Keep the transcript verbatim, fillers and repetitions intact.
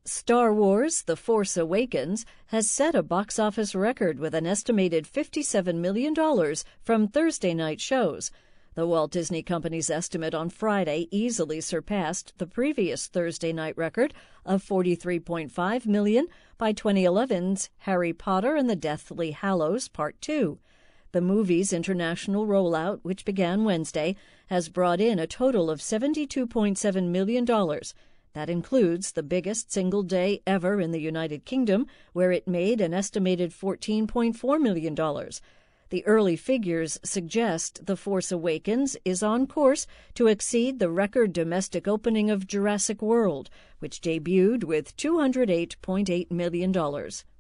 Star Wars: The Force Awakens has set a box office record with an estimated fifty-seven million dollars from Thursday night shows. The Walt Disney Company's estimate on Friday easily surpassed the previous Thursday night record of forty-three point five million dollars by twenty eleven's Harry Potter and the Deathly Hallows Part two. The movie's international rollout, which began Wednesday, has brought in a total of seventy-two point seven million dollars. That includes the biggest single day ever in the United Kingdom, where it made an estimated fourteen point four million dollars. The early figures suggest The Force Awakens is on course to exceed the record domestic opening of Jurassic World, which debuted with two hundred eight point eight million dollars.